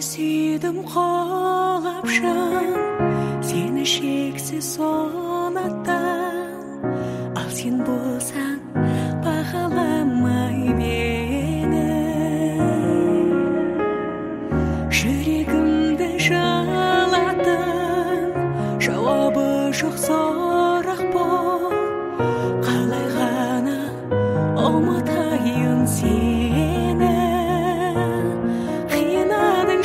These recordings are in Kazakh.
сүйдім қолапшын сені шексіз сонаттан ал сен болсаң бағаламай мені жүрегімді жалатын жауабы жоқ сұрақ бұл қалай ғана ұмытайын сені қинадың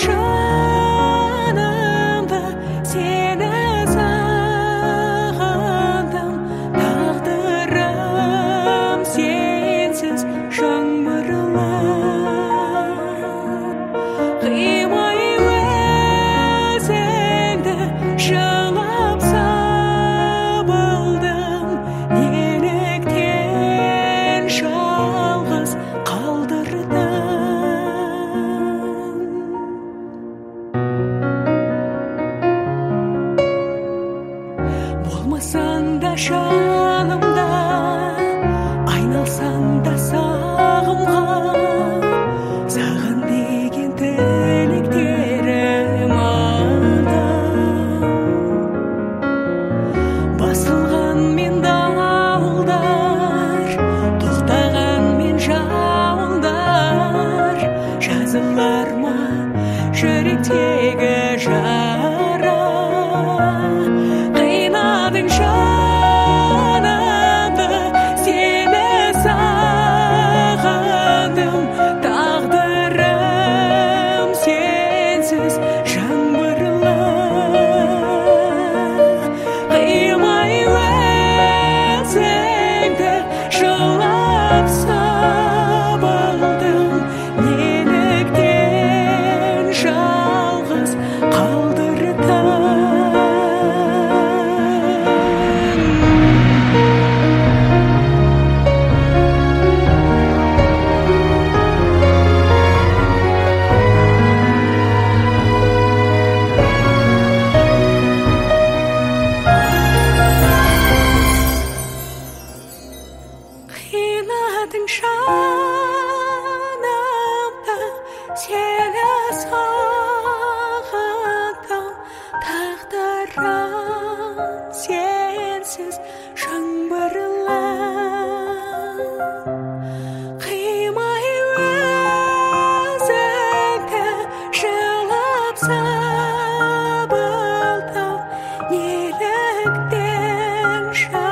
жанымды сені сағындым тағдырым сенсіз жаңбырлы қимай өзіңді жылап сабылдым неліктен жалғыз қалдырдың болмасаң да жанымда айналсаң да сағымға саған деген тілектерім алтын басылғанмен дауылдар тоқтағанмен жауындар жазылар ма жүректегі жара қинадың жанымды сені сағындым тағдырым сенсіз жаңбырлы қимай өзіңді жылап сабылдым неліктен жалғыз қалдырдың қинадың жанымды сені сағындым тағдырым сенсіз жаңбырлы қимай өзіңді жылап сабылдым неліктен